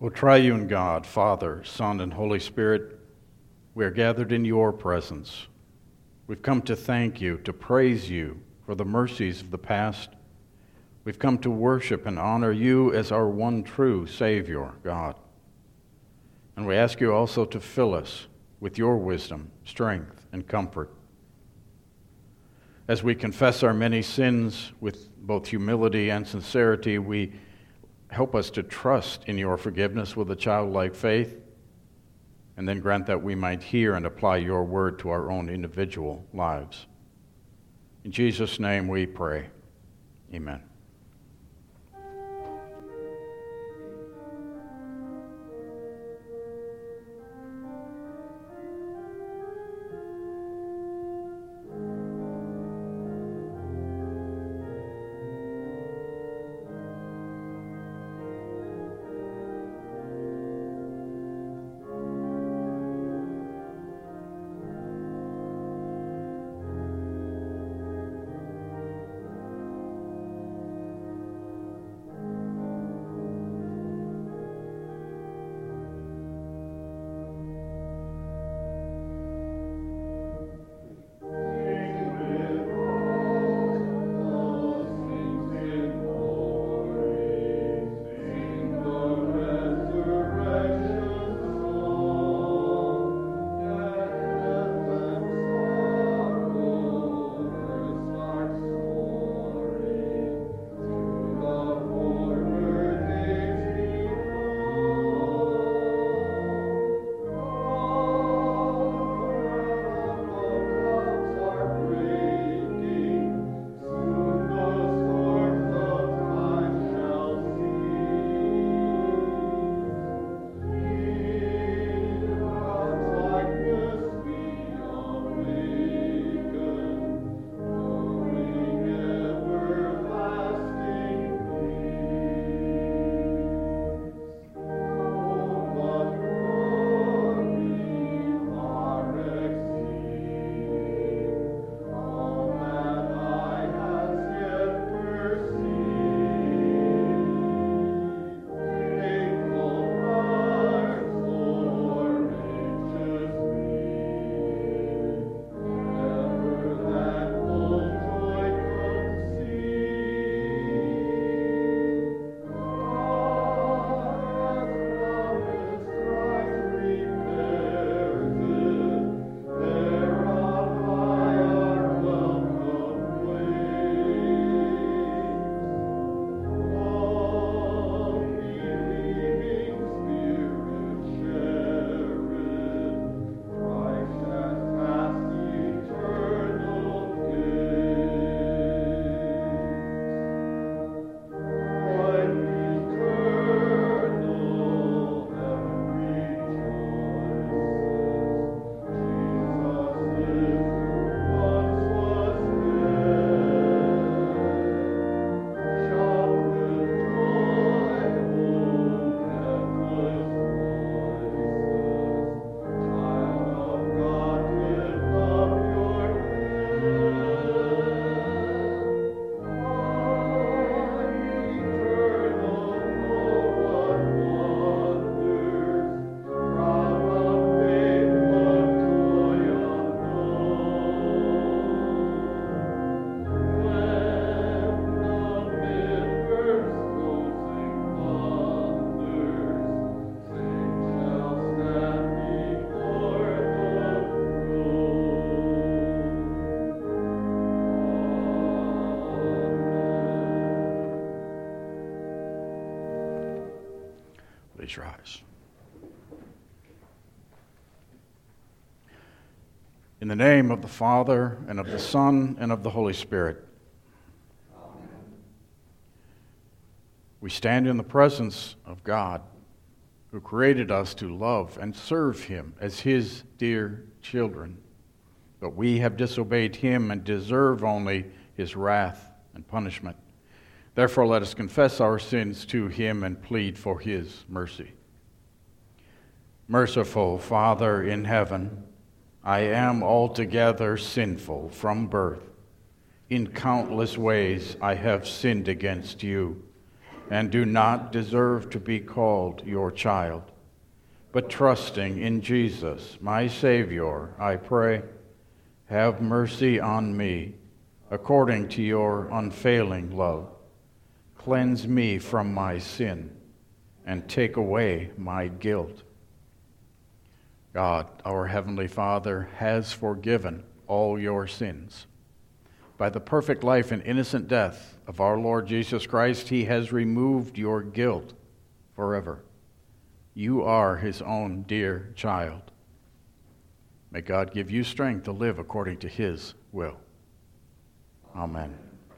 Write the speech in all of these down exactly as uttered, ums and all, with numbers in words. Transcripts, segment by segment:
O triune God, Father, Son, and Holy Spirit, we are gathered in your presence. We've come to thank you, to praise you for the mercies of the past. We've come to worship and honor you as our one true Savior, God. And we ask you also to fill us with your wisdom, strength, and comfort. As we confess our many sins with both humility and sincerity, we help us to trust in your forgiveness with a childlike faith, and then grant that we might hear and apply your word to our own individual lives. In Jesus' name we pray. Amen. Please rise. In the name of the Father, and of the Son, and of the Holy Spirit. Amen. We stand in the presence of God, who created us to love and serve him as his dear children. But we have disobeyed him and deserve only his wrath and punishment. Therefore, let us confess our sins to him and plead for his mercy. Merciful Father in heaven, I am altogether sinful from birth. In countless ways I have sinned against you. and do not deserve to be called your child. But trusting in Jesus, my Savior, I pray, have mercy on me, according to your unfailing love. Cleanse me from my sin, and take away my guilt. God, our Heavenly Father, has forgiven all your sins. By the perfect life and innocent death of our Lord Jesus Christ, he has removed your guilt forever. You are his own dear child. May God give you strength to live according to his will. Amen.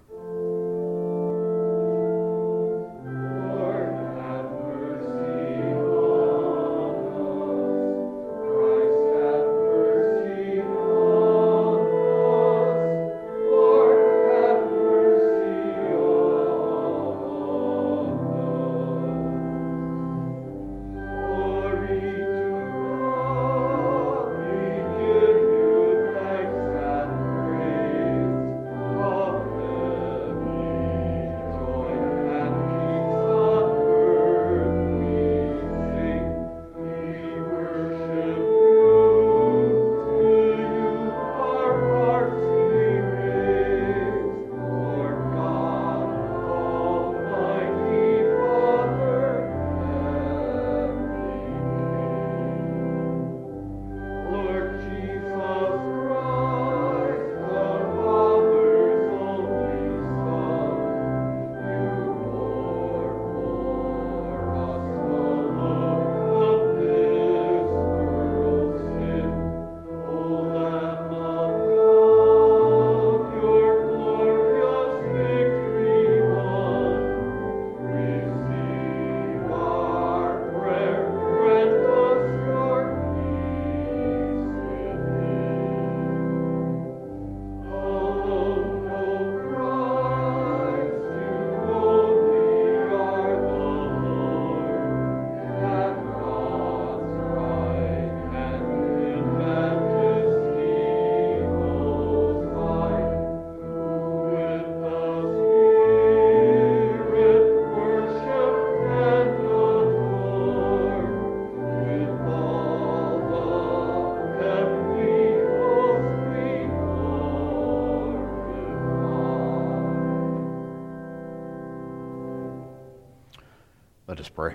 Let us pray.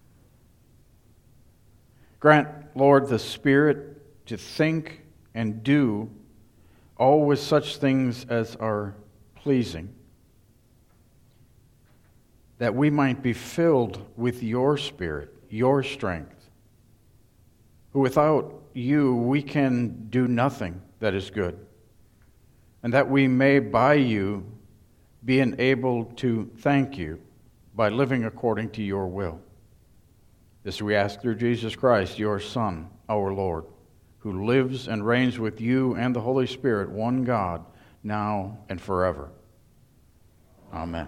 Grant, Lord, the Spirit to think and do always such things as are pleasing, that we might be filled with your Spirit, your strength. For without you, we can do nothing that is good, and that we may by you be enabled to thank you by living according to your will. This we ask through Jesus Christ, your Son, our Lord, who lives and reigns with you and the Holy Spirit, one God, now and forever. Amen.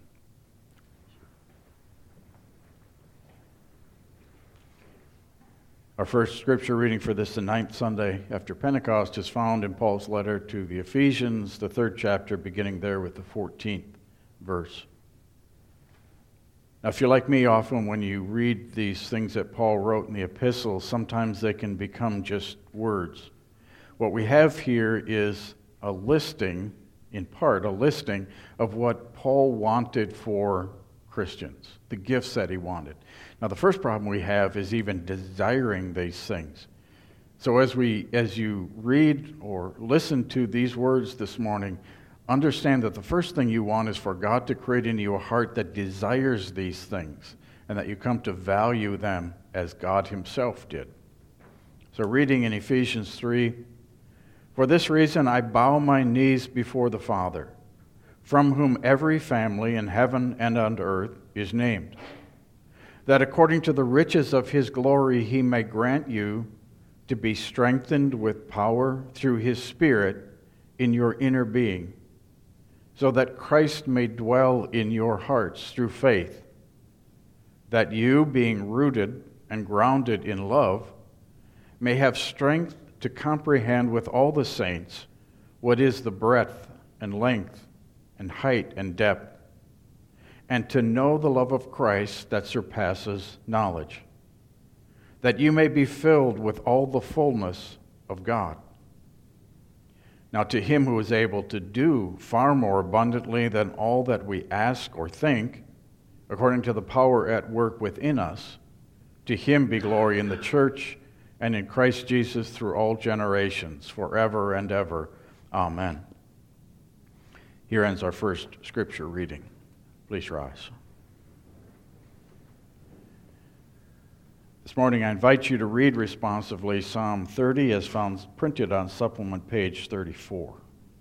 Our first scripture reading for this, the ninth Sunday after Pentecost, is found in Paul's letter to the Ephesians, the third chapter, beginning there with the fourteenth verse. Now, if you're like me, often when you read these things that Paul wrote in the epistles, sometimes they can become just words. What we have here is a listing, in part, a listing of what Paul wanted for Christians, the gifts that he wanted. Now, the first problem we have is even desiring these things. So as we, as you read or listen to these words this morning, understand that the first thing you want is for God to create in you a heart that desires these things and that you come to value them as God himself did. So reading in Ephesians three, "For this reason I bow my knees before the Father, from whom every family in heaven and on earth is named, that according to the riches of his glory he may grant you to be strengthened with power through his Spirit in your inner being, so that Christ may dwell in your hearts through faith, that you, being rooted and grounded in love, may have strength to comprehend with all the saints what is the breadth and length and height and depth, and to know the love of Christ that surpasses knowledge, that you may be filled with all the fullness of God. Now to him who is able to do far more abundantly than all that we ask or think, according to the power at work within us, to him be glory in the church and in Christ Jesus through all generations, forever and ever. Amen. Here ends our first scripture reading. Please rise. This morning I invite you to read responsively Psalm thirty as found printed on supplement page thirty-four.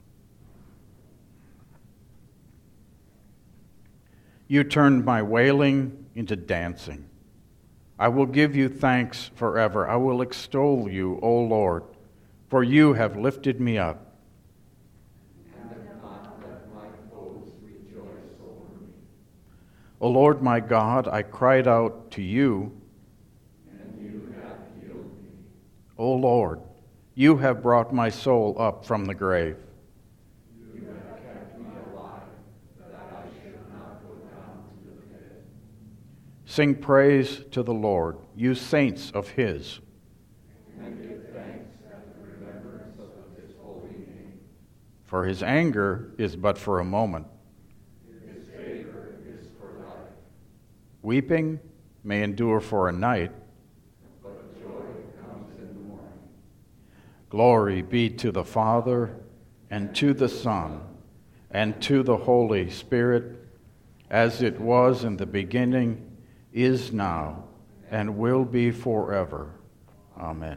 You turned my wailing into dancing. I will give you thanks forever. I will extol you, O Lord, for you have lifted me up. And have not let my foes rejoice over me. O Lord my God, I cried out to you, and you have healed me. O Lord, you have brought my soul up from the grave. You have kept me alive, that I should not go down to the pit. Sing praise to the Lord, you saints of his. And give thanks at the remembrance of his holy name. For his anger is but for a moment. His favor is for life. Weeping may endure for a night. But joy comes in the morning. Glory be to the Father, and to the Son, and to the Holy Spirit, as it was in the beginning, is now, and will be forever. Amen.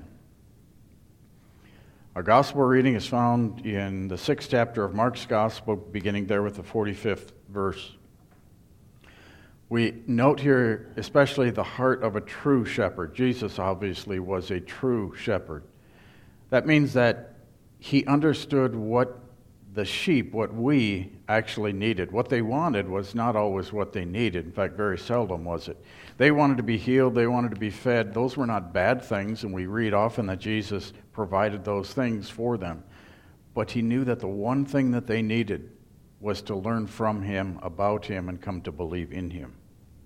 Our gospel reading is found in the sixth chapter of Mark's gospel, beginning there with the forty-fifth verse. We note here especially the heart of a true shepherd. Jesus obviously was a true shepherd. That means that he understood what the sheep, what we actually needed. What they wanted was not always what they needed. In fact, very seldom was it. They wanted to be healed. They wanted to be fed. Those were not bad things, and we read often that Jesus provided those things for them. But he knew that the one thing that they needed was to learn from him, about him, and come to believe in him.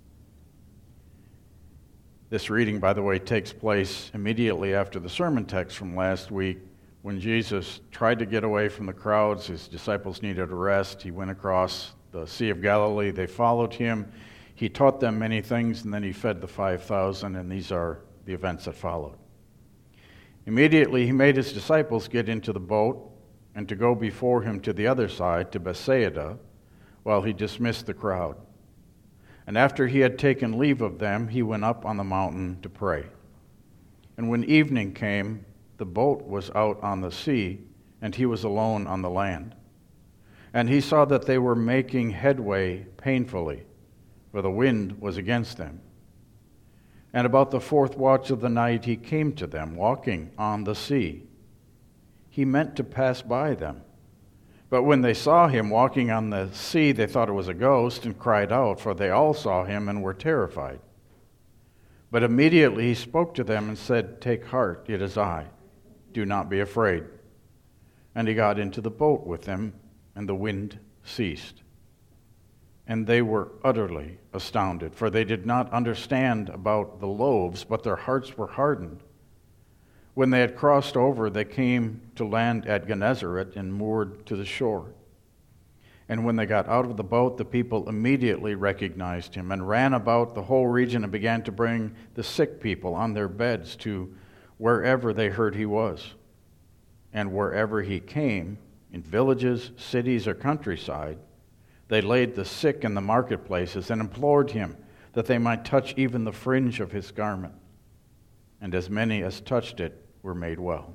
This reading, by the way, takes place immediately after the sermon text from last week. When Jesus tried to get away from the crowds, his disciples needed a rest. He went across the Sea of Galilee. They followed him. He taught them many things, and then he fed the five thousand, and these are the events that followed. Immediately, he made his disciples get into the boat and to go before him to the other side, to Bethsaida, while he dismissed the crowd. And after he had taken leave of them, he went up on the mountain to pray. And when evening came, the boat was out on the sea, and he was alone on the land. And he saw that they were making headway painfully, for the wind was against them. And about the fourth watch of the night he came to them, walking on the sea. He meant to pass by them. But when they saw him walking on the sea, they thought it was a ghost, and cried out, for they all saw him and were terrified. But immediately he spoke to them and said, "Take heart, it is I. Do not be afraid." And he got into the boat with them, and the wind ceased. And they were utterly astounded, for they did not understand about the loaves, but their hearts were hardened. When they had crossed over, they came to land at Gennesaret and moored to the shore. And when they got out of the boat, the people immediately recognized him and ran about the whole region and began to bring the sick people on their beds to wherever they heard he was. And wherever he came, in villages, cities, or countryside, they laid the sick in the marketplaces and implored him that they might touch even the fringe of his garment. And as many as touched it were made well.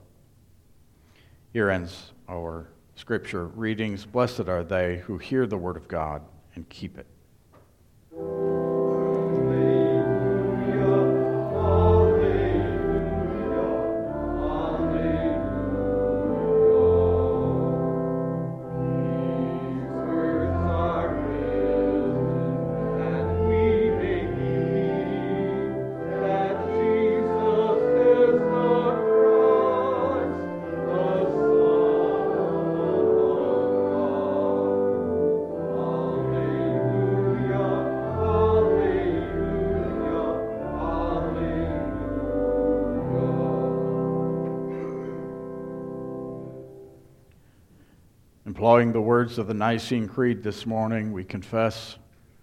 Here ends our scripture readings. Blessed are they who hear the word of God and keep it. Alleluia. Employing the words of the Nicene Creed this morning, we confess,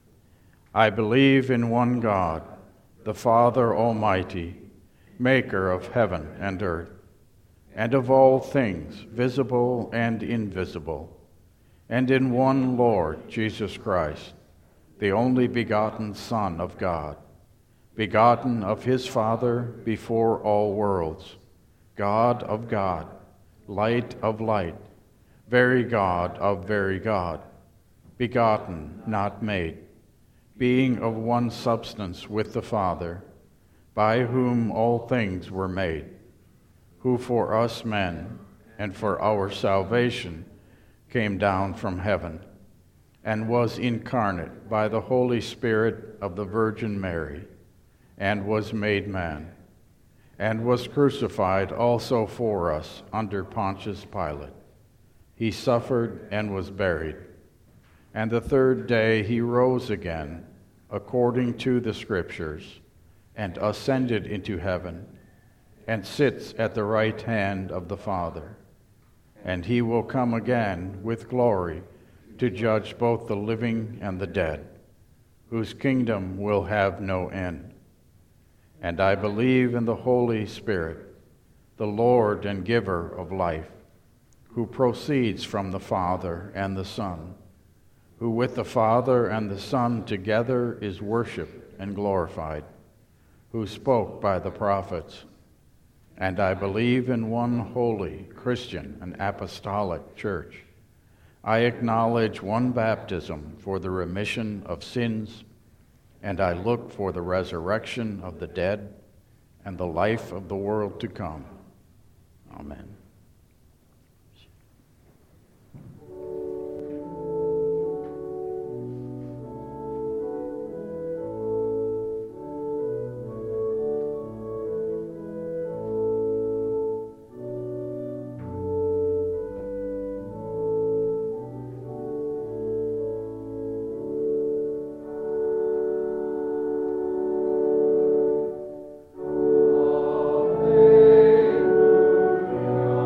I believe in one God, the Father Almighty, maker of heaven and earth, and of all things visible and invisible, and in one Lord Jesus Christ, the only begotten Son of God, begotten of his Father before all worlds, God of God, light of light, very God of very God, begotten, not made, being of one substance with the Father, by whom all things were made, who for us men and for our salvation came down from heaven, and was incarnate by the Holy Spirit of the Virgin Mary, and was made man, and was crucified also for us under Pontius Pilate. He suffered and was buried, and the third day he rose again, according to the Scriptures, and ascended into heaven, and sits at the right hand of the Father. And he will come again with glory to judge both the living and the dead, whose kingdom will have no end. And I believe in the Holy Spirit, the Lord and giver of life, who proceeds from the Father and the Son, who with the Father and the Son together is worshiped and glorified, who spoke by the prophets. And I believe in one holy, Christian, and apostolic church. I acknowledge one baptism for the remission of sins, and I look for the resurrection of the dead and the life of the world to come. Amen. Alleluia.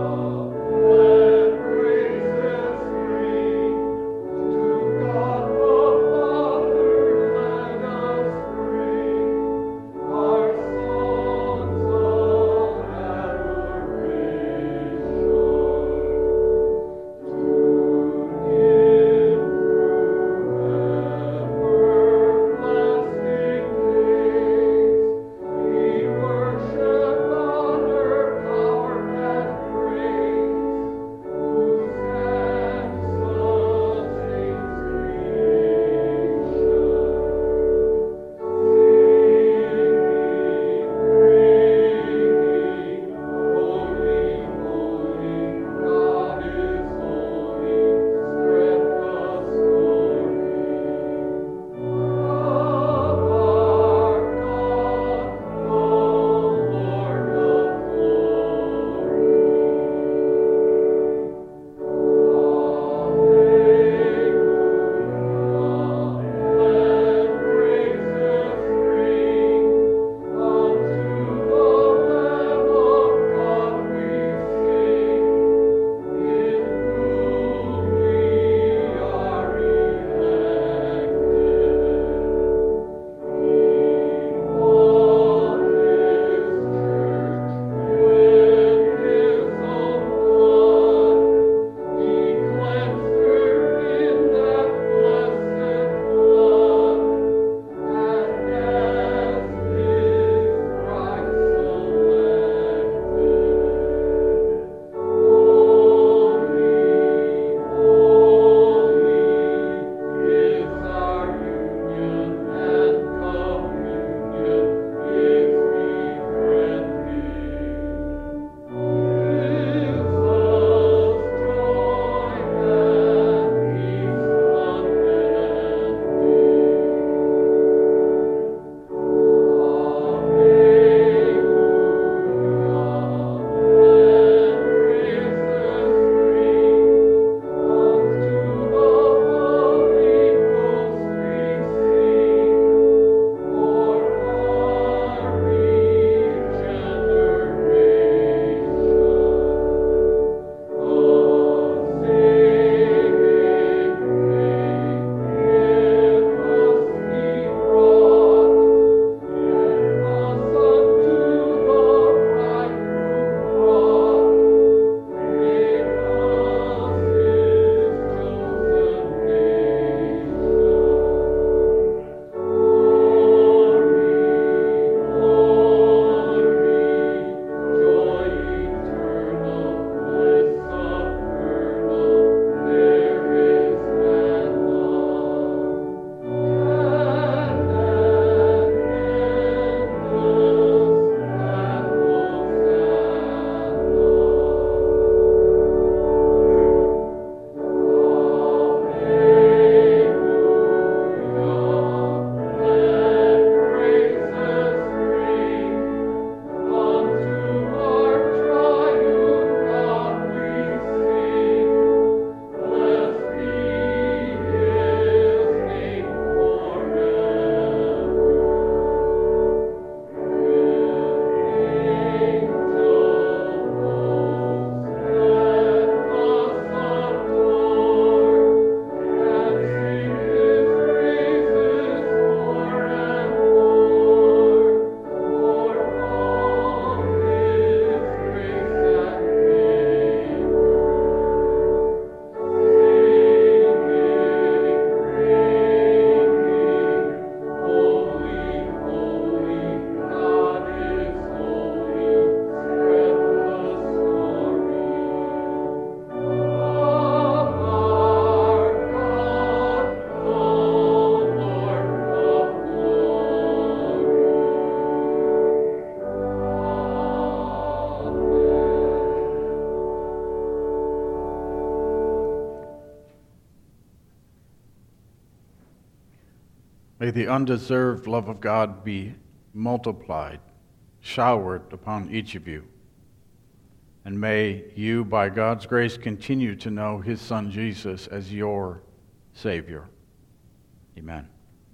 May the undeserved love of God be multiplied, showered upon each of you. And may you, by God's grace, continue to know His Son Jesus as your Savior. Amen.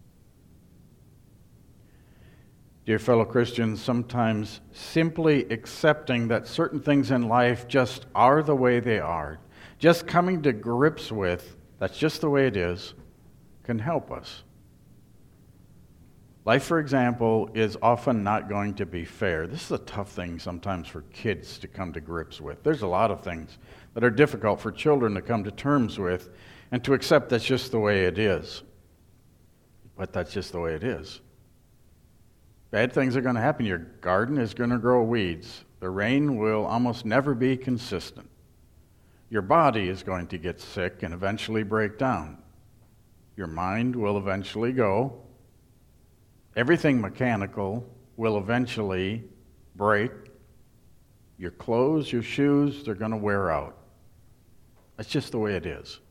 Dear fellow Christians, sometimes simply accepting that certain things in life just are the way they are, just coming to grips with that's just the way it is, can help us. Life, for example, is often not going to be fair. This is a tough thing sometimes for kids to come to grips with. There's a lot of things that are difficult for children to come to terms with and to accept that's just the way it is. But that's just the way it is. Bad things are going to happen. Your garden is going to grow weeds. The rain will almost never be consistent. Your body is going to get sick and eventually break down. Your mind will eventually go. Everything mechanical will eventually break. Your clothes, your shoes, they're going to wear out. That's just the way it is.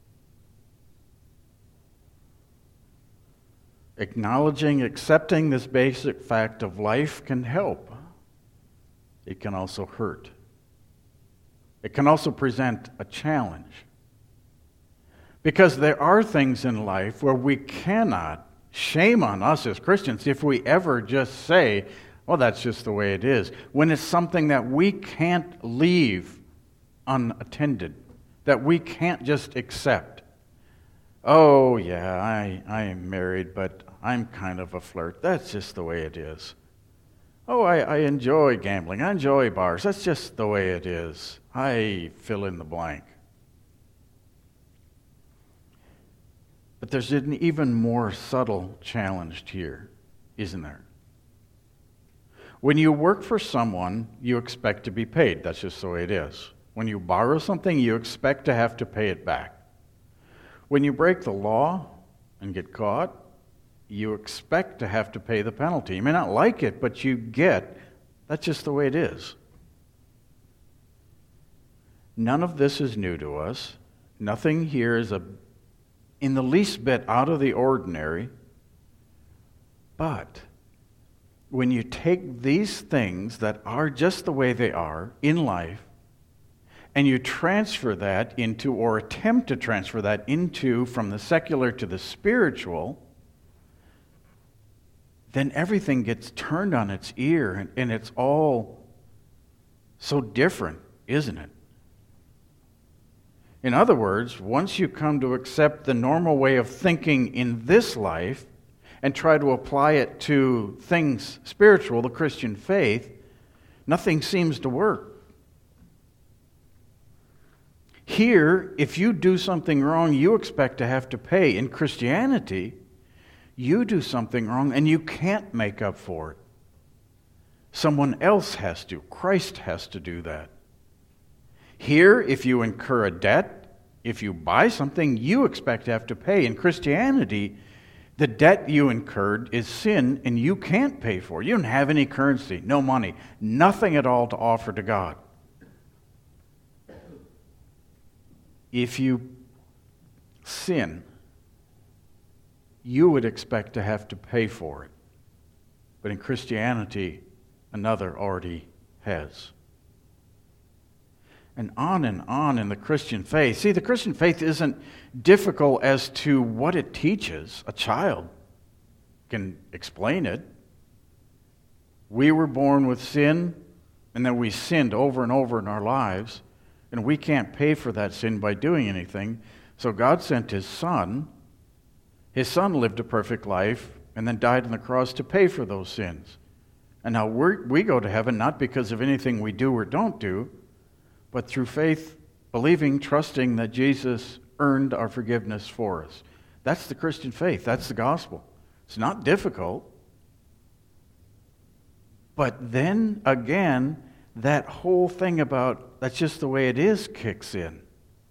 Acknowledging, accepting this basic fact of life can help. It can also hurt. It can also present a challenge. Because there are things in life where we cannot, shame on us as Christians if we ever just say, well, that's just the way it is, when it's something that we can't leave unattended, that we can't just accept. Oh, yeah, I, I am married, but I'm kind of a flirt. That's just the way it is. Oh, I, I enjoy gambling. I enjoy bars. That's just the way it is. I fill in the blank. But there's an even more subtle challenge here, isn't there? When you work for someone, you expect to be paid. That's just the way it is. When you borrow something, you expect to have to pay it back. When you break the law and get caught, you expect to have to pay the penalty. You may not like it, but you get, that's just the way it is. None of this is new to us. Nothing here is a, in the least bit out of the ordinary. But when you take these things that are just the way they are in life, and you transfer that into, or attempt to transfer that into, from the secular to the spiritual, then everything gets turned on its ear, and, and it's all so different, isn't it? In other words, once you come to accept the normal way of thinking in this life and try to apply it to things spiritual, the Christian faith, nothing seems to work. Here, if you do something wrong, you expect to have to pay. In Christianity, you do something wrong and you can't make up for it. Someone else has to. Christ has to do that. Here, if you incur a debt, if you buy something, you expect to have to pay. In Christianity, the debt you incurred is sin and you can't pay for it. You don't have any currency, no money, nothing at all to offer to God. If you sin, you would expect to have to pay for it. But in Christianity, another already has. And on and on in the Christian faith. See, the Christian faith isn't difficult as to what it teaches. A child can explain it. We were born with sin, and then we sinned over and over in our lives, and we can't pay for that sin by doing anything. So God sent His Son. His Son lived a perfect life and then died on the cross to pay for those sins. And now we're, we go to heaven not because of anything we do or don't do, but through faith, believing, trusting that Jesus earned our forgiveness for us. That's the Christian faith. That's the gospel. It's not difficult. But then again, that whole thing about that's just the way it is kicks in.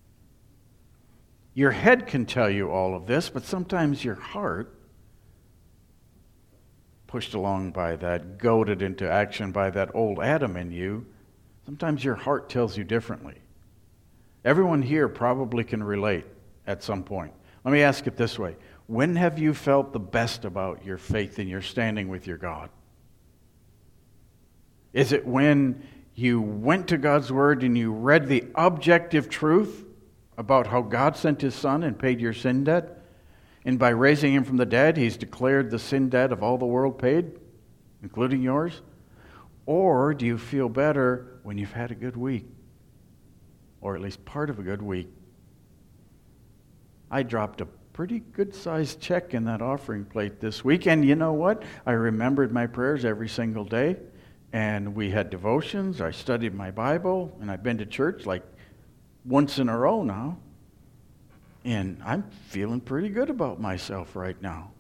Your head can tell you all of this, but sometimes your heart, pushed along by that, goaded into action by that old Adam in you, sometimes your heart tells you differently. Everyone here probably can relate at some point. Let me ask it this way. When have you felt the best about your faith and your standing with your God? Is it when you went to God's Word and you read the objective truth about how God sent His Son and paid your sin debt? And by raising Him from the dead, He's declared the sin debt of all the world paid, including yours? Or do you feel better when you've had a good week? Or at least part of a good week? I dropped a pretty good-sized check in that offering plate this week. And you know what? I remembered my prayers every single day. And we had devotions. I studied my Bible. And I've been to church like once in a row now. And I'm feeling pretty good about myself right now.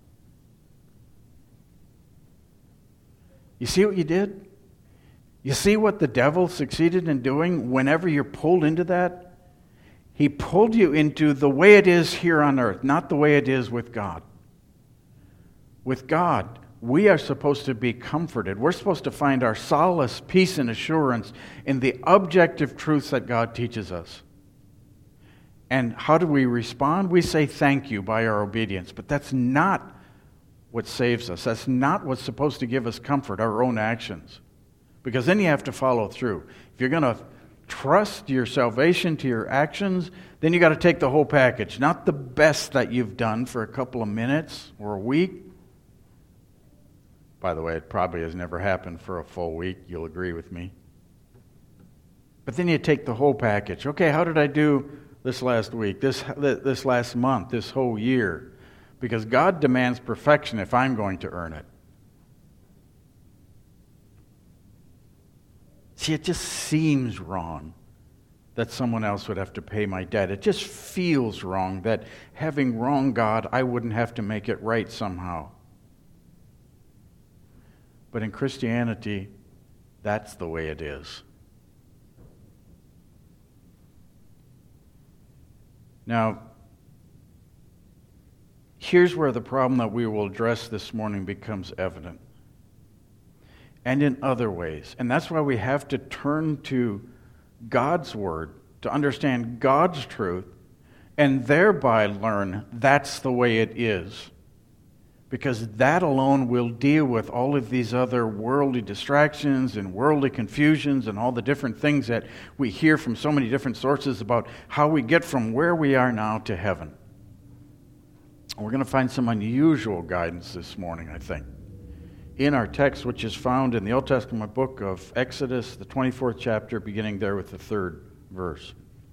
You see what you did? You see what the devil succeeded in doing whenever you're pulled into that? He pulled you into the way it is here on earth, not the way it is with God. With God, we are supposed to be comforted. We're supposed to find our solace, peace, and assurance in the objective truths that God teaches us. And how do we respond? We say thank you by our obedience. But that's not what saves us. That's not what's supposed to give us comfort, our own actions. Because then you have to follow through. If you're going to trust your salvation to your actions, then you got to take the whole package. Not the best that you've done for a couple of minutes or a week. By the way, it probably has never happened for a full week. You'll agree with me. But then you take the whole package. Okay, how did I do this last week, this this last month, this whole year? Because God demands perfection if I'm going to earn it. See, it just seems wrong that someone else would have to pay my debt. It just feels wrong that having wronged God, I wouldn't have to make it right somehow. But in Christianity, that's the way it is. Now, here's where the problem that we will address this morning becomes evident. And in other ways. And that's why we have to turn to God's Word to understand God's truth and thereby learn that's the way it is. Because that alone will deal with all of these other worldly distractions and worldly confusions and all the different things that we hear from so many different sources about how we get from where we are now to heaven. We're going to find some unusual guidance this morning, I think, in our text, which is found in the Old Testament book of Exodus, the twenty-fourth chapter, beginning there with the third verse.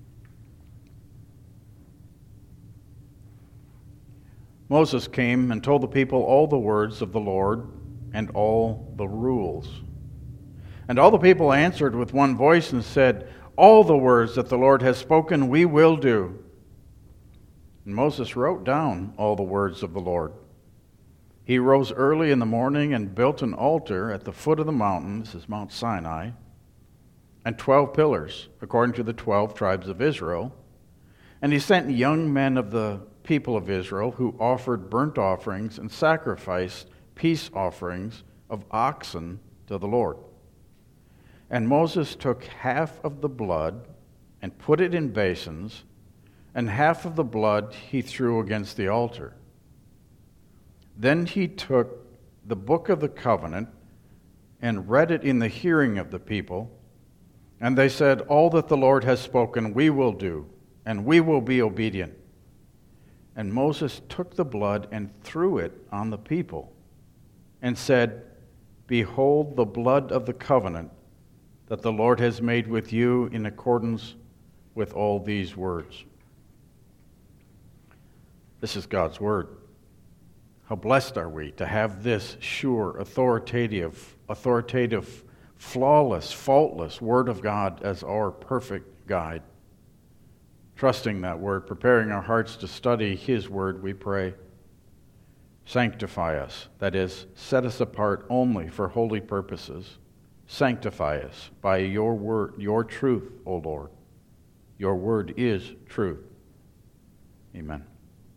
Moses came and told the people all the words of the Lord and all the rules. And all the people answered with one voice and said, "All the words that the Lord has spoken we will do." And Moses wrote down all the words of the Lord. He rose early in the morning and built an altar at the foot of the mountain, this is Mount Sinai, and twelve pillars, according to the twelve tribes of Israel. And he sent young men of the people of Israel who offered burnt offerings and sacrificed peace offerings of oxen to the Lord. And Moses took half of the blood and put it in basins, and half of the blood he threw against the altar. Then he took the book of the covenant and read it in the hearing of the people. And they said, "All that the Lord has spoken we will do, and we will be obedient." And Moses took the blood and threw it on the people and said, "Behold the blood of the covenant that the Lord has made with you in accordance with all these words." This is God's word. How blessed are we to have this sure, authoritative, authoritative, flawless, faultless Word of God as our perfect guide. Trusting that Word, preparing our hearts to study His Word, we pray. Sanctify us, that is, set us apart only for holy purposes. Sanctify us by your word, your truth, O Lord. Your Word is truth. Amen.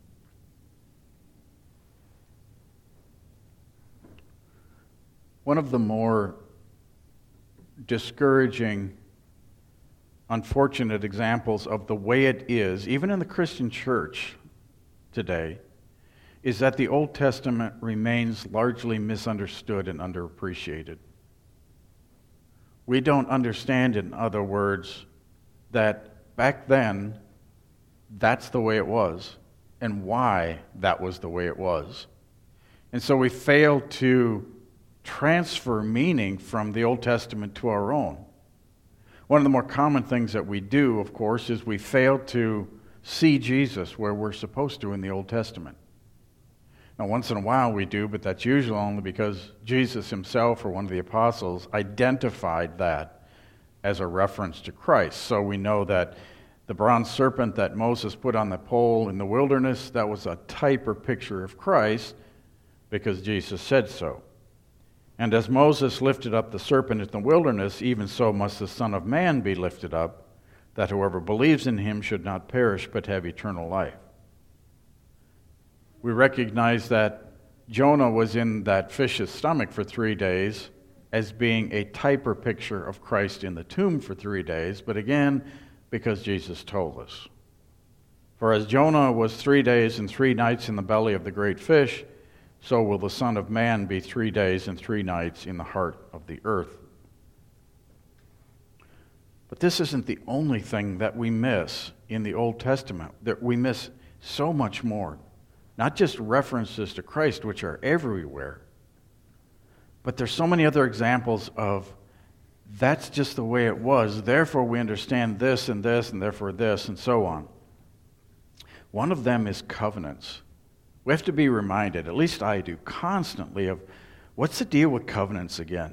One of the more discouraging, unfortunate examples of the way it is, even in the Christian church today, is that the Old Testament remains largely misunderstood and underappreciated. We don't understand, in other words, that back then, that's the way it was, and why that was the way it was. And so we fail to transfer meaning from the Old Testament to our own. One of the more common things that we do, of course, is we fail to see Jesus where we're supposed to in the Old Testament. Now, once in a while we do, but that's usually only because Jesus himself or one of the apostles identified that as a reference to Christ. So we know that the bronze serpent that Moses put on the pole in the wilderness, that was a type or picture of Christ because Jesus said so. And as Moses lifted up the serpent in the wilderness, even so must the Son of Man be lifted up, that whoever believes in him should not perish but have eternal life. We recognize that Jonah was in that fish's stomach for three days as being a type or picture of Christ in the tomb for three days, but again, because Jesus told us. For as Jonah was three days and three nights in the belly of the great fish, so will the Son of Man be three days and three nights in the heart of the earth. But this isn't the only thing that we miss in the Old Testament. That we miss so much more. Not just references to Christ, which are everywhere, but there's so many other examples of that's just the way it was, therefore we understand this and this and therefore this and so on. One of them is covenants. We have to be reminded, at least I do, constantly of what's the deal with covenants again?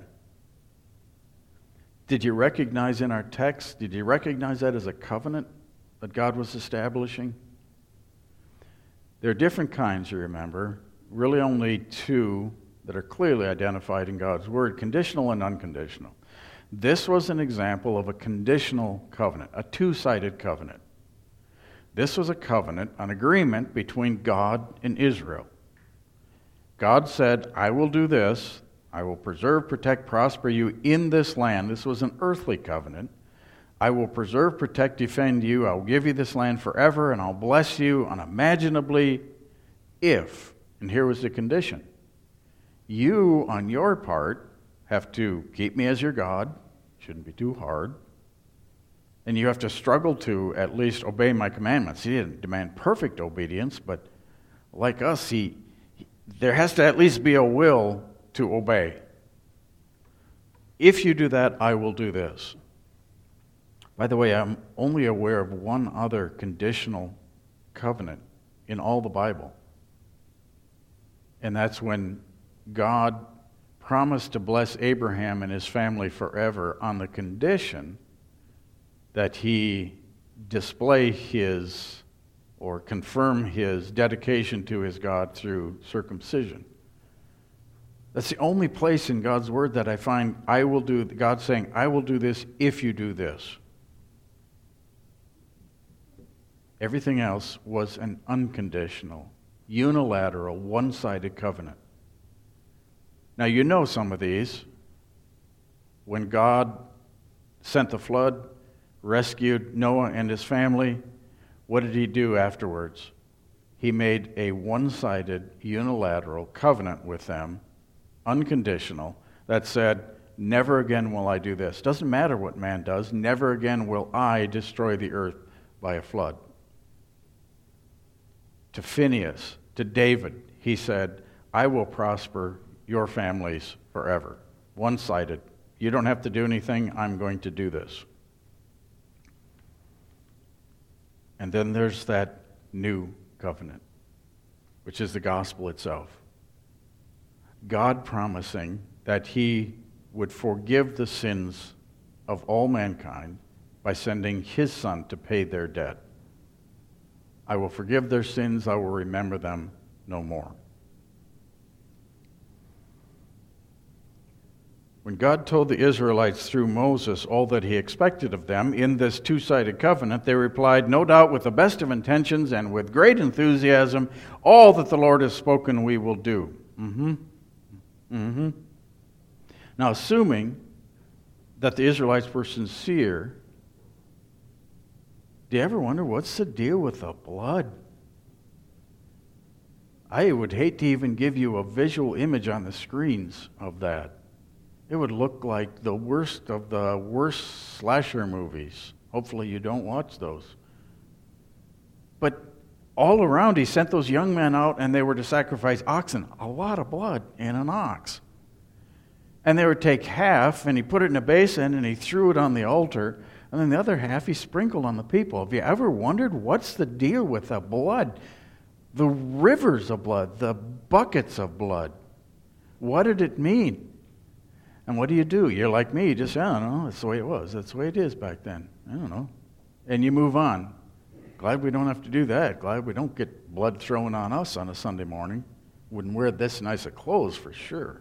Did you recognize in our text, did you recognize that as a covenant that God was establishing? There are different kinds, you remember, really only two that are clearly identified in God's Word, conditional and unconditional. This was an example of a conditional covenant, a two-sided covenant. This was a covenant, an agreement between God and Israel. God said, I will do this, I will preserve, protect, prosper you in this land. This was an earthly covenant. I will preserve, protect, defend you. I will give you this land forever, and I'll bless you unimaginably if, and here was the condition, you, on your part, have to keep me as your God. Shouldn't be too hard. And you have to struggle to at least obey my commandments. He didn't demand perfect obedience, but like us, he, he there has to at least be a will to obey. If you do that, I will do this. By the way, I'm only aware of one other conditional covenant in all the Bible. And that's when God promised to bless Abraham and his family forever on the condition that he display his or confirm his dedication to his God through circumcision. That's the only place in God's Word that I find I will do, God saying, I will do this if you do this. Everything else was an unconditional, unilateral, one-sided covenant. Now, you know some of these. When God sent the flood, rescued Noah and his family, what did he do afterwards? He made a one-sided, unilateral covenant with them, unconditional, that said, never again will I do this. Doesn't matter what man does, never again will I destroy the earth by a flood. To Phineas, to David, he said, I will prosper your families forever. One-sided. You don't have to do anything, I'm going to do this. And then there's that new covenant, which is the gospel itself. God promising that he would forgive the sins of all mankind by sending his Son to pay their debt. I will forgive their sins, I will remember them no more. When God told the Israelites through Moses all that he expected of them in this two-sided covenant, they replied, no doubt with the best of intentions and with great enthusiasm, all that the Lord has spoken we will do. Mm-hmm. Mm-hmm. Now, assuming that the Israelites were sincere, do you ever wonder what's the deal with the blood? I would hate to even give you a visual image on the screens of that. It would look like the worst of the worst slasher movies. Hopefully you don't watch those. But all around, he sent those young men out, and they were to sacrifice oxen. A lot of blood in an ox. And they would take half, and he put it in a basin, and he threw it on the altar. And then the other half he sprinkled on the people. Have you ever wondered what's the deal with the blood? The rivers of blood, the buckets of blood. What did it mean? And what do you do? You're like me, you just, I don't know, that's the way it was. That's the way it is back then. I don't know. And you move on. Glad we don't have to do that. Glad we don't get blood thrown on us on a Sunday morning. Wouldn't wear this nice of clothes for sure.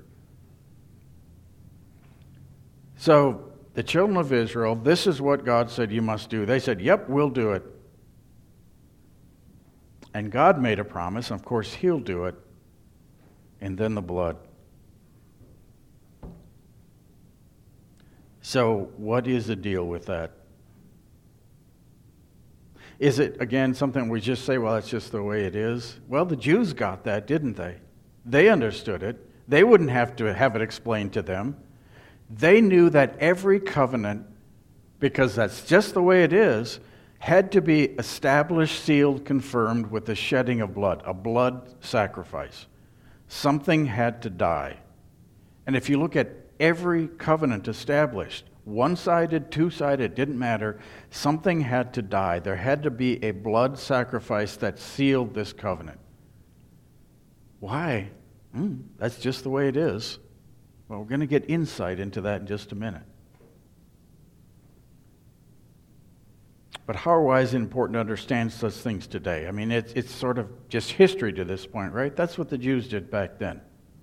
So, the children of Israel, this is what God said you must do. They said, yep, we'll do it. And God made a promise, and of course He'll do it. And then the blood. So, what is the deal with that? Is it, again, something we just say, well, that's just the way it is? Well, the Jews got that, didn't they? They understood it. They wouldn't have to have it explained to them. They knew that every covenant, because that's just the way it is, had to be established, sealed, confirmed with the shedding of blood, a blood sacrifice. Something had to die. And if you look at every covenant established, one-sided, two-sided, didn't matter, something had to die. There had to be a blood sacrifice that sealed this covenant. Why? Hmm, that's just the way it is. Well, we're going to get insight into that in just a minute. But how why is it important to understand such things today? I mean, it's, it's sort of just history to this point, right? That's what the Jews did back then.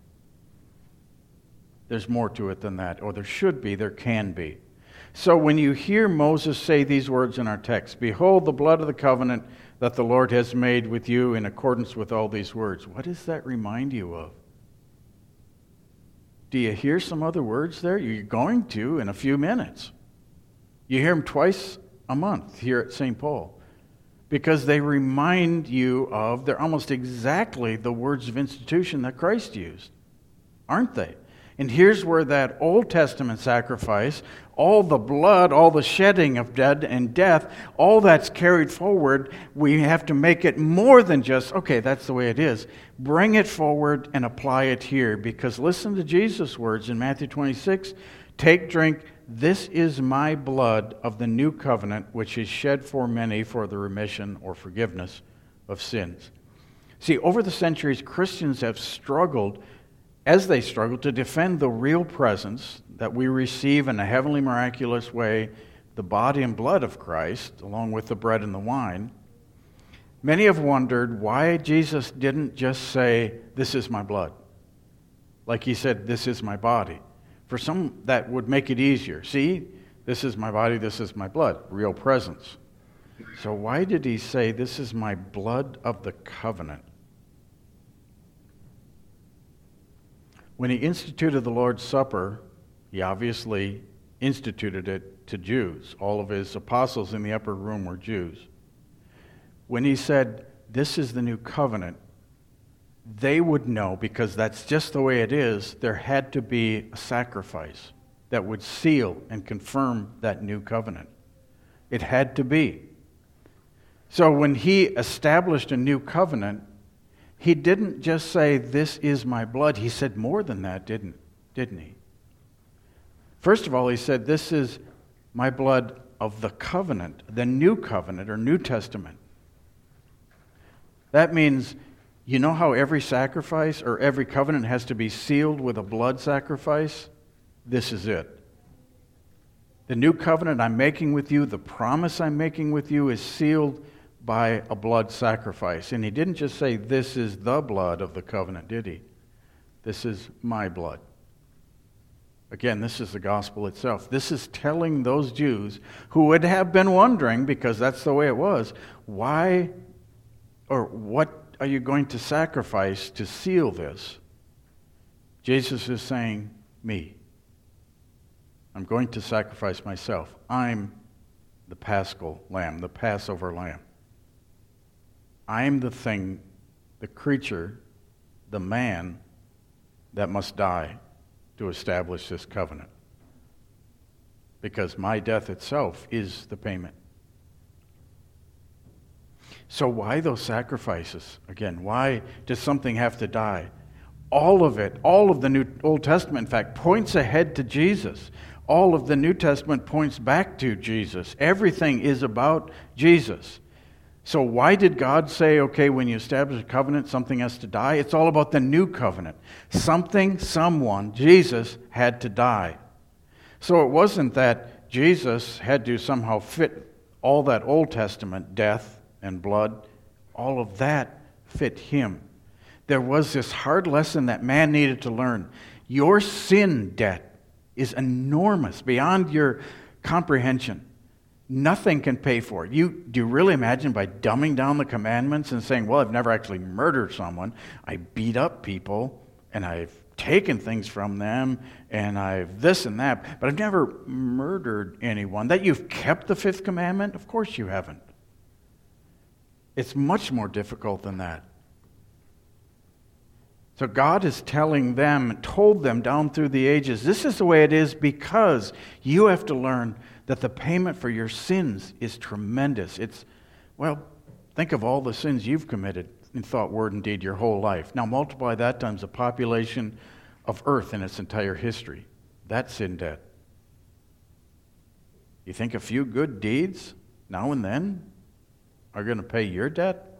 There's more to it than that, or there should be, there can be. So when you hear Moses say these words in our text, behold the blood of the covenant that the Lord has made with you in accordance with all these words, what does that remind you of? Do you hear some other words there? You're going to in a few minutes. You hear them twice a month here at Saint Paul because they remind you of, they're almost exactly the words of institution that Christ used, aren't they? And here's where that Old Testament sacrifice, all the blood, all the shedding of dead and death, all that's carried forward, we have to make it more than just, okay, that's the way it is. Bring it forward and apply it here. Because listen to Jesus' words in Matthew twenty-six, take, drink, this is my blood of the new covenant, which is shed for many for the remission or forgiveness of sins. See, over the centuries, Christians have struggled as they struggle to defend the real presence that we receive in a heavenly miraculous way, the body and blood of Christ, along with the bread and the wine. Many have wondered why Jesus didn't just say, this is my blood. Like he said, this is my body. For some, that would make it easier. See, this is my body, this is my blood, real presence. So why did he say, this is my blood of the covenant? When he instituted the Lord's Supper, he obviously instituted it to Jews. All of his apostles in the upper room were Jews. When he said, this is the new covenant, they would know, because that's just the way it is, there had to be a sacrifice that would seal and confirm that new covenant. It had to be. So when he established a new covenant, he didn't just say, this is my blood. He said more than that, didn't, didn't he? First of all, he said, this is my blood of the covenant, the new covenant or New Testament. That means, you know how every sacrifice or every covenant has to be sealed with a blood sacrifice? This is it. The new covenant I'm making with you, the promise I'm making with you is sealed by a blood sacrifice. And he didn't just say, this is the blood of the covenant, did he? This is my blood. Again, this is the gospel itself. This is telling those Jews who would have been wondering, because that's the way it was, why or what are you going to sacrifice to seal this? Jesus is saying, me. I'm going to sacrifice myself. I'm the Paschal lamb, the Passover lamb. I am the thing, the creature the man that must die to establish this covenant. Because my death itself is the payment. So why those sacrifices? Again, why does something have to die? All of it, all of the New Old Testament, in fact, points ahead to Jesus. All of the New Testament points back to Jesus. Everything is about Jesus. So why did God say, okay, when you establish a covenant, something has to die? It's all about the new covenant. Something, someone, Jesus, had to die. So it wasn't that Jesus had to somehow fit all that Old Testament death and blood, all of that fit him. There was this hard lesson that man needed to learn. Your sin debt is enormous, beyond your comprehension. Nothing can pay for it. You, do you really imagine by dumbing down the commandments and saying, well, I've never actually murdered someone. I beat up people, and I've taken things from them, and I've this and that, but I've never murdered anyone. That you've kept the fifth commandment? Of course you haven't. It's much more difficult than that. So God is telling them, told them down through the ages, this is the way it is because you have to learn that the payment for your sins is tremendous. It's, well, think of all the sins you've committed in thought, word, and deed your whole life. Now multiply that times the population of earth in its entire history. That's sin debt. You think a few good deeds now and then are going to pay your debt?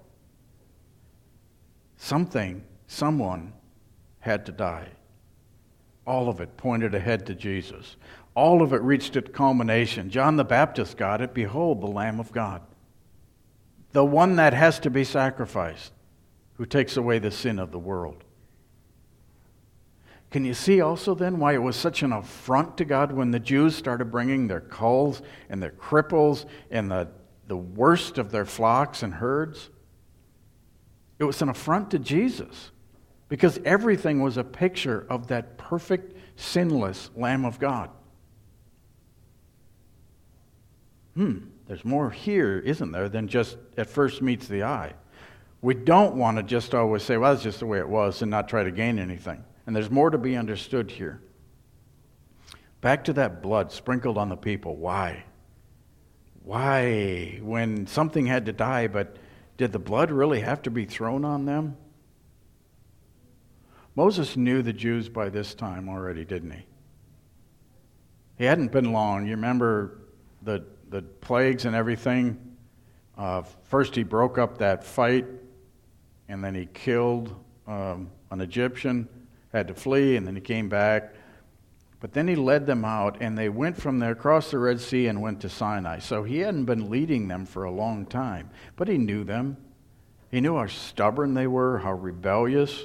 Something, someone had to die. All of it pointed ahead to Jesus. All of it reached its culmination. John the Baptist got it. Behold, the Lamb of God. The one that has to be sacrificed, who takes away the sin of the world. Can you see also then why it was such an affront to God when the Jews started bringing their culls and their cripples and the the worst of their flocks and herds? It was an affront to Jesus because everything was a picture of that perfect, sinless Lamb of God. Hmm, there's more here, isn't there, than just at first meets the eye. We don't want to just always say, well, that's just the way it was, and not try to gain anything. And there's more to be understood here. Back to that blood sprinkled on the people. Why? Why? When something had to die, but did the blood really have to be thrown on them? Moses knew the Jews by this time already, didn't he? He hadn't been long. You remember the the plagues and everything? Uh, first he broke up that fight, and then he killed um, an Egyptian, had to flee, and then he came back. But then he led them out, and they went from there across the Red Sea and went to Sinai. So he hadn't been leading them for a long time, but he knew them. He knew how stubborn they were, how rebellious.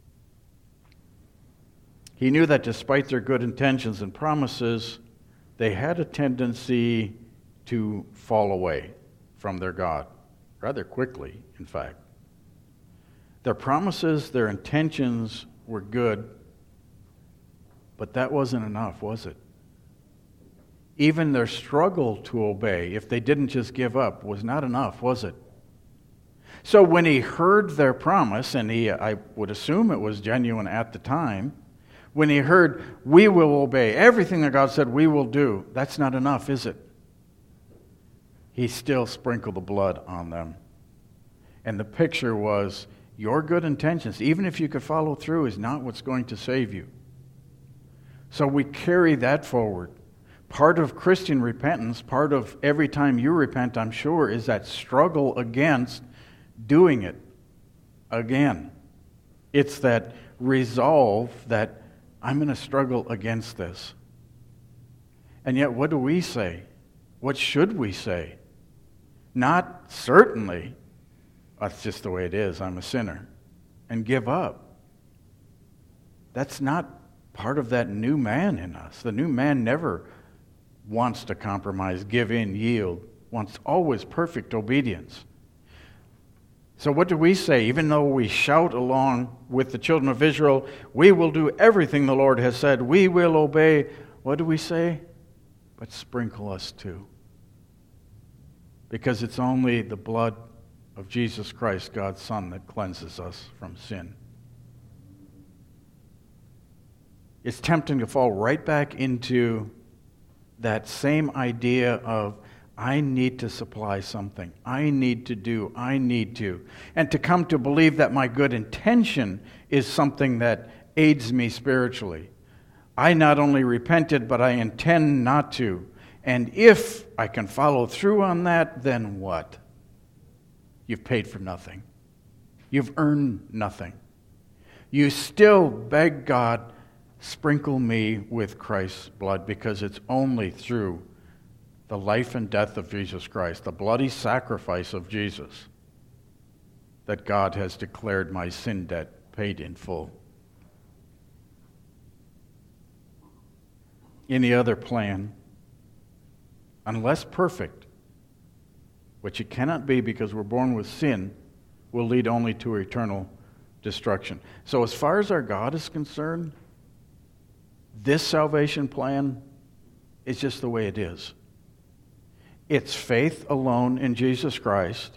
He knew that despite their good intentions and promises, they had a tendency to fall away from their God, rather quickly, in fact. Their promises, their intentions were good, but that wasn't enough, was it? Even their struggle to obey, if they didn't just give up, was not enough, was it? So when he heard their promise, and he, I would assume it was genuine at the time, when he heard, we will obey, everything that God said we will do, that's not enough, is it? He still sprinkled the blood on them. And the picture was, your good intentions, even if you could follow through, is not what's going to save you. So we carry that forward. Part of Christian repentance, part of every time you repent, I'm sure, is that struggle against doing it again. It's that resolve that I'm going to struggle against this. And yet, what do we say? What should we say? Not certainly, that's just the way it is, I'm a sinner, and give up. That's not part of that new man in us. The new man never wants to compromise, give in, yield, wants always perfect obedience. So what do we say? Even though we shout along with the children of Israel, we will do everything the Lord has said, we will obey, what do we say? But sprinkle us too. Because it's only the blood of Jesus Christ, God's Son, that cleanses us from sin. It's tempting to fall right back into that same idea of, I need to supply something. I need to do. I need to. And to come to believe that my good intention is something that aids me spiritually. I not only repented, but I intend not to. And if I can follow through on that, then what? You've paid for nothing. You've earned nothing. You still beg God, sprinkle me with Christ's blood, because it's only through the life and death of Jesus Christ, the bloody sacrifice of Jesus, that God has declared my sin debt paid in full. Any other plan, unless perfect, which it cannot be because we're born with sin, will lead only to eternal destruction. So as far as our God is concerned, this salvation plan is just the way it is. It's faith alone in Jesus Christ,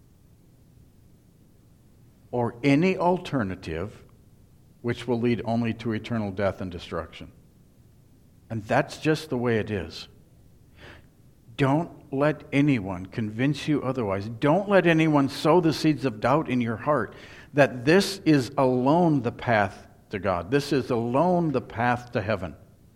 or any alternative which will lead only to eternal death and destruction. And that's just the way it is. Don't let anyone convince you otherwise. Don't let anyone sow the seeds of doubt in your heart that this is alone the path to God. This is alone the path to heaven.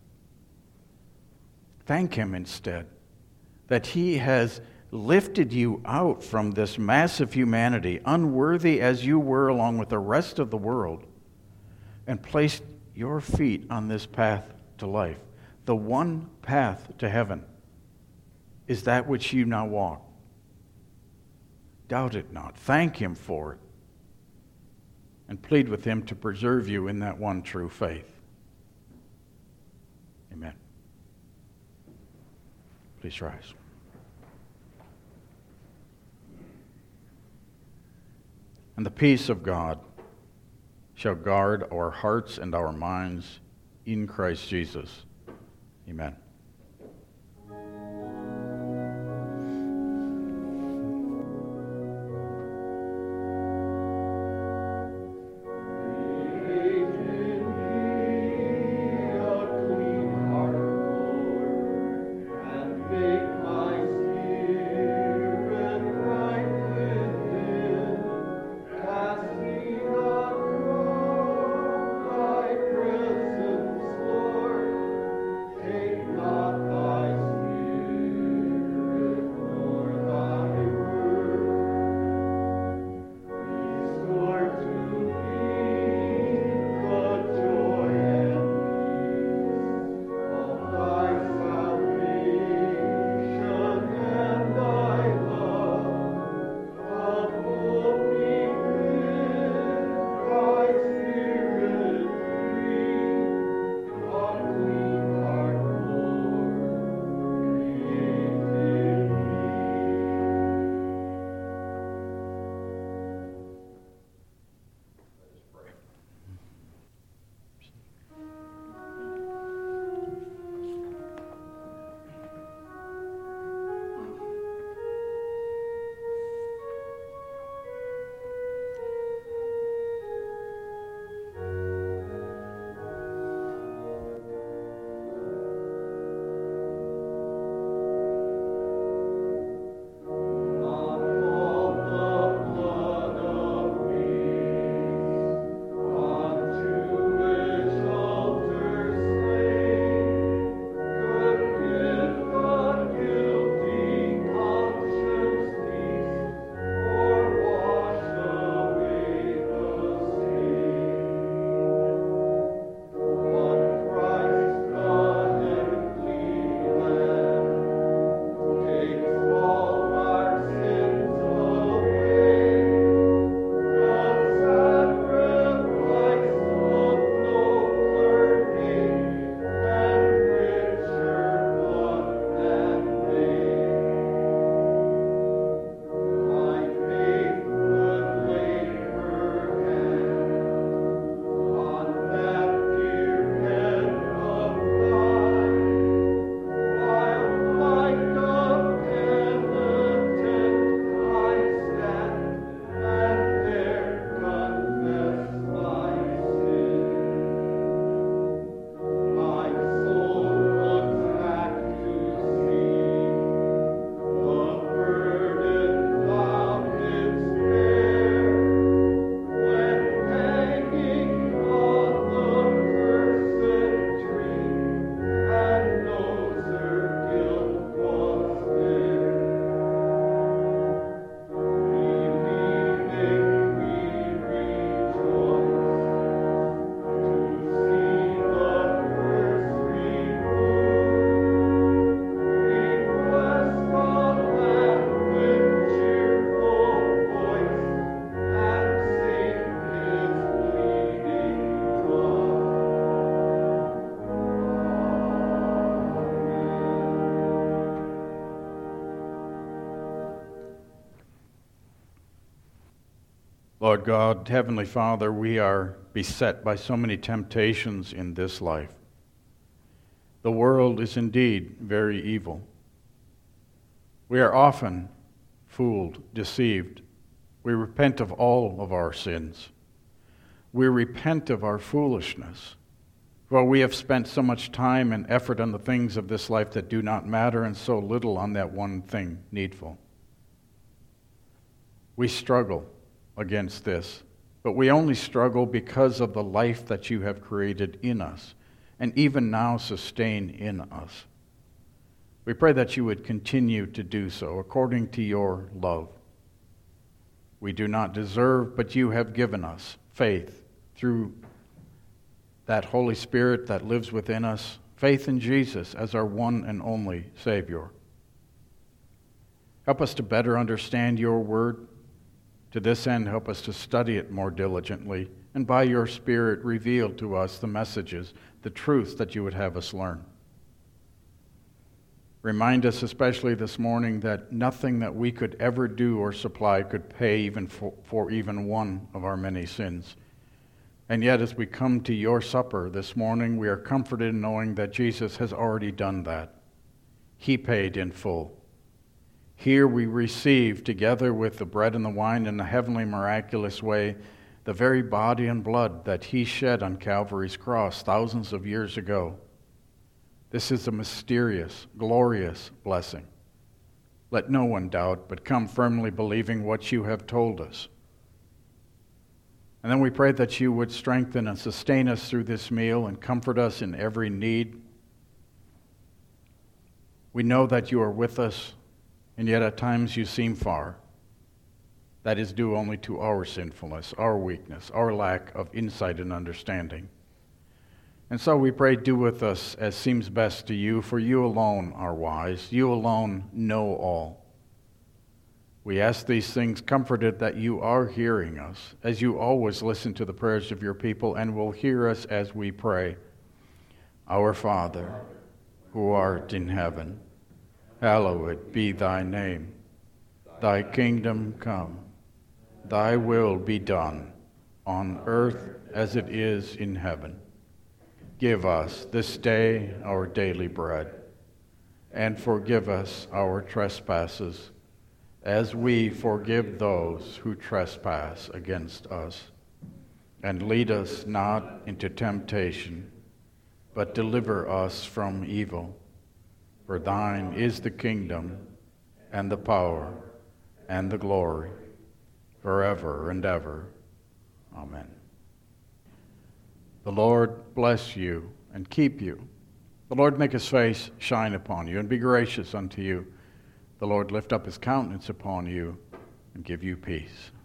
Thank Him instead that He has lifted you out from this massive humanity, unworthy as you were along with the rest of the world, and placed your feet on this path to life. The one path to heaven is that which you now walk. Doubt it not. Thank Him for it. And plead with Him to preserve you in that one true faith. Amen. Please rise. And the peace of God shall guard our hearts and our minds in Christ Jesus. Amen. Take my Lord God, Heavenly Father, we are beset by so many temptations in this life. The world is indeed very evil. We are often fooled, deceived. We repent of all of our sins. We repent of our foolishness. For we have spent so much time and effort on the things of this life that do not matter, and so little on that one thing needful. We struggle against this, but we only struggle because of the life that you have created in us, and even now sustain in us. We pray that you would continue to do so according to your love. We do not deserve, but you have given us faith through that Holy Spirit that lives within us, faith in Jesus as our one and only Savior. Help us to better understand your word. To this end, help us to study it more diligently, and by your Spirit reveal to us the messages, the truths that you would have us learn. Remind us especially this morning that nothing that we could ever do or supply could pay even for, for even one of our many sins. And yet, as we come to your supper this morning, we are comforted in knowing that Jesus has already done that. He paid in full. Here we receive, together with the bread and the wine in a heavenly miraculous way, the very body and blood that he shed on Calvary's cross thousands of years ago. This is a mysterious, glorious blessing. Let no one doubt, but come firmly believing what you have told us. And then we pray that you would strengthen and sustain us through this meal and comfort us in every need. We know that you are with us, and yet at times you seem far. That is due only to our sinfulness, our weakness, our lack of insight and understanding. And so we pray, do with us as seems best to you, for you alone are wise. You alone know all. We ask these things comforted that you are hearing us, as you always listen to the prayers of your people and will hear us as we pray. Our Father, who art in heaven, hallowed be thy name. Thy kingdom come. Thy will be done, on earth as it is in heaven. Give us this day our daily bread, and forgive us our trespasses, as we forgive those who trespass against us. And lead us not into temptation, but deliver us from evil. For thine is the kingdom, and the power, and the glory, forever and ever. Amen. The Lord bless you and keep you. The Lord make his face shine upon you and be gracious unto you. The Lord lift up his countenance upon you and give you peace.